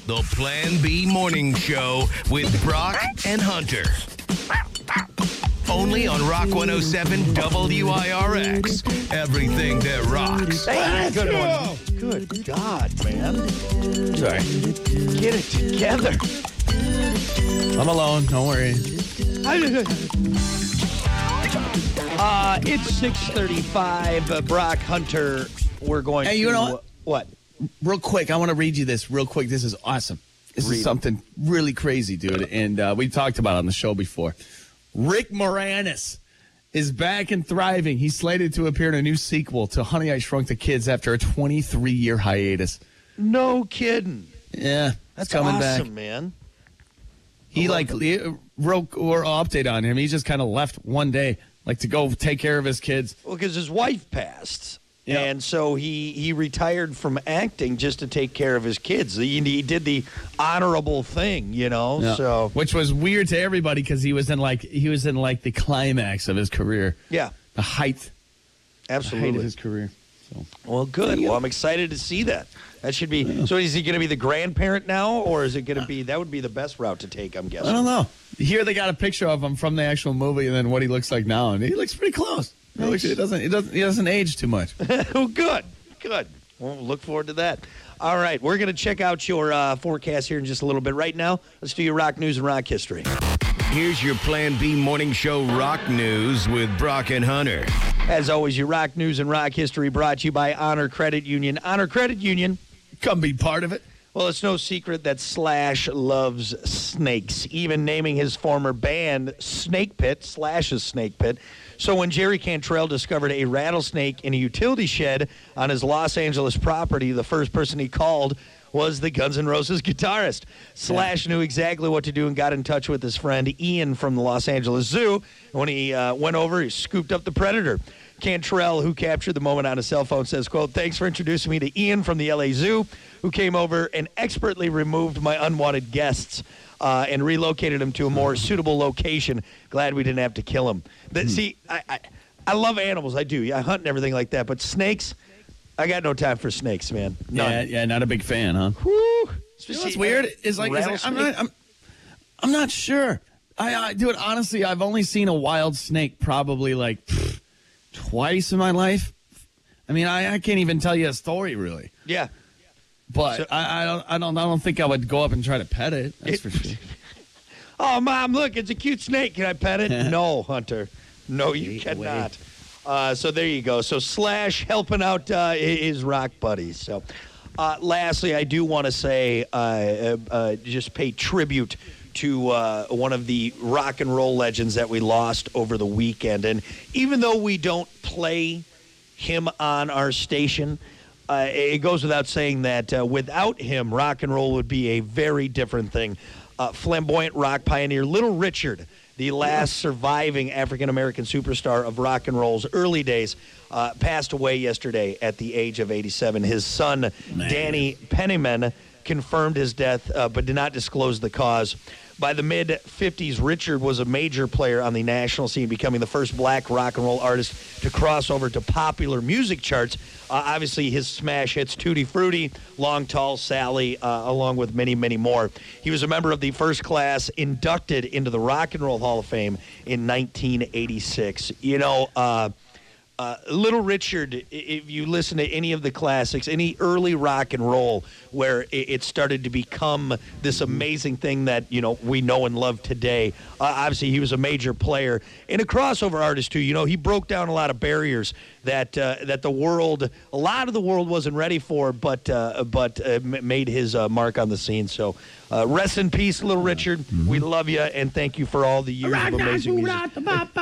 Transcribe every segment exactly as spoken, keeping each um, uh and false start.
The Plan B Morning Show with Brock and Hunter. Only on Rock one oh seven W I R X. Everything that rocks. Hey, good one. Good God, man. Sorry. Get it together. I'm alone. Don't worry. Uh, it's six thirty-five. Uh, Brock, Hunter, we're going Hey, to... you know what? What? Real quick, I want to read you this real quick. This is awesome. This Read is it. something really crazy, dude. And uh, we talked about it on the show before. Rick Moranis is back and thriving. He's slated to appear in a new sequel to Honey, I Shrunk the Kids after a twenty-three-year hiatus. No kidding. Yeah, That's coming awesome, back. man. He I love like he, wrote or update on him. He just kind of left one day, like to go take care of his kids. Well, because his wife passed. Yeah. And so he, he retired from acting just to take care of his kids. He, he did the honorable thing, you know. Yeah. So which was weird to everybody because he was in like he was in like the climax of his career, yeah, the height, the height absolutely. of his career. So Well, good. Well, I'm excited to see that. That should be. Yeah. So, is he going to be the grandparent now, or is it going to be? That would be the best route to take, I'm guessing. I don't know. Here they got a picture of him from the actual movie, and then what he looks like now, and he looks pretty close. He, looks, he doesn't. He doesn't. He doesn't age too much. Oh, good, good. Well, look forward to that. All right, we're going to check out your uh, forecast here in just a little bit. Right now, let's do your rock news and rock history. Here's your Plan B Morning Show rock news with Brock and Hunter. As always, your rock news and rock history brought to you by Honor Credit Union. Honor Credit Union. Come be part of it. Well, it's no secret that Slash loves snakes, even naming his former band Snake Pit, Slash's Snake Pit. So when Jerry Cantrell discovered a rattlesnake in a utility shed on his Los Angeles property, the first person he called was the Guns N' Roses guitarist. Slash knew exactly what to do and got in touch with his friend Ian from the Los Angeles Zoo. When he uh, went over, he scooped up the predator. Cantrell, who captured the moment on his cell phone, says, quote, "Thanks for introducing me to Ian from the L A Zoo, who came over and expertly removed my unwanted guests uh, and relocated him to a more suitable location. Glad we didn't have to kill him." But, Hmm. see, I, I I love animals. I do. I hunt and everything like that. But snakes, I got no time for snakes, man. None. Yeah, yeah. Not a big fan, huh? Whew. You know Especially- what's weird is like, is like I'm rattlesnake. not. I'm, I'm not sure. I, I do it honestly. I've only seen a wild snake probably like pfft, twice in my life. I mean, I, I can't even tell you a story really. Yeah. But So- I, I don't. I don't. I don't think I would go up and try to pet it. That's It- for sure. Oh, Mom, look, it's a cute snake. Can I pet it? No, Hunter. No, you Get away. cannot. Uh, so there you go. So Slash helping out uh, his rock buddies. So uh, lastly, I do want to say, uh, uh, uh, just pay tribute to uh, one of the rock and roll legends that we lost over the weekend. And even though we don't play him on our station, uh, it goes without saying that uh, without him, rock and roll would be a very different thing. Uh, flamboyant rock pioneer Little Richard, the last surviving African-American superstar of rock and roll's early days, uh, passed away yesterday at the age of eighty-seven. His son, Man. Danny Penniman, confirmed his death, uh, but did not disclose the cause. By the mid-fifties, Richard was a major player on the national scene, becoming the first black rock and roll artist to cross over to popular music charts. Uh, obviously, his smash hits Tutti Frutti, Long Tall Sally, uh, along with many, many more. He was a member of the first class inducted into the Rock and Roll Hall of Fame in nineteen eighty-six. You know, uh, uh, Little Richard, i- if you listen to any of the classics, any early rock and roll where it, it started to become this amazing thing that, you know, we know and love today. Uh, obviously, he was a major player and a crossover artist, too. You know, he broke down a lot of barriers that uh, that the world, a lot of the world wasn't ready for, but uh, but uh, m- made his uh, mark on the scene. So uh, rest in peace, Little Richard. We love you, and thank you for all the years of amazing music.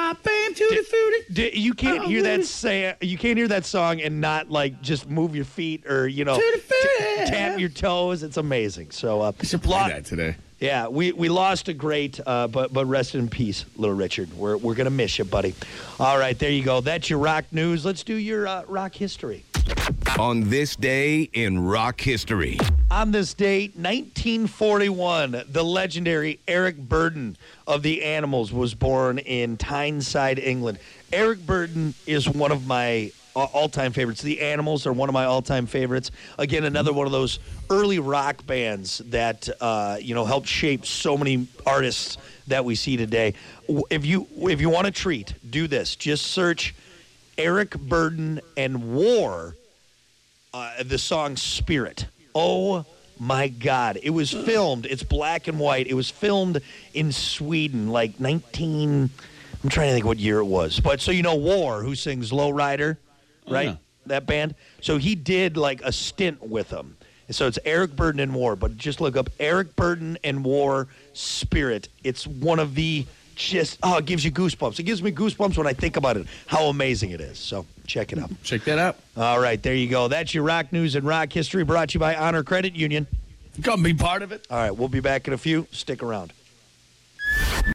D- you can't hear that say you can't hear that song and not like just move your feet or you know t- tap your toes. It's amazing. So uh, I should play lo- that today. yeah, we, we lost a great, uh, but but rest in peace, Little Richard. We're we're gonna miss you, buddy. All right, there you go. That's your rock news. Let's do your uh, rock history. On this day in rock history. On this date, nineteen forty-one, the legendary Eric Burdon of the Animals was born in Tyneside, England. Eric Burdon is one of my all-time favorites. The Animals are one of my all-time favorites. Again, another one of those early rock bands that uh, you know helped shape so many artists that we see today. If you if you want a treat, do this. Just search Eric Burdon and War, uh, the song Spirit. Oh, my God. It was filmed. It's black and white. It was filmed in Sweden, like nineteen... I'm trying to think what year it was. But so you know War, who sings Low Rider, right? Yeah. That band. So he did like a stint with them. And so it's Eric Burdon and War. But just look up Eric Burdon and War Spirit. It's one of the just, oh, it gives you goosebumps. It gives me goosebumps when I think about it, how amazing it is. So check it out. Check that out. All right, there you go. That's your rock news and rock history brought to you by Honor Credit Union. Come be part of it. All right, we'll be back in a few. Stick around.